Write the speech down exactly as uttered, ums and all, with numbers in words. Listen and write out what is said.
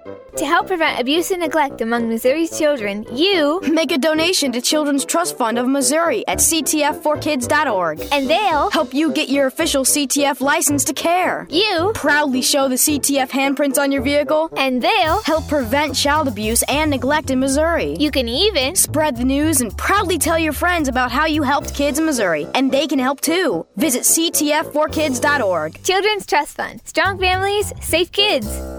To help prevent abuse and neglect among Missouri's children, you make a donation to Children's Trust Fund of Missouri at c t f for kids dot org. And they'll help you get your official C T F license to care. You proudly show the C T F handprints on your vehicle. And they'll help prevent child abuse and neglect in Missouri. You can even spread the news and proudly tell your friends about how you helped kids in Missouri. And they can help too. Visit c t f for kids dot org. Children's Trust Fund. Strong families, safe kids.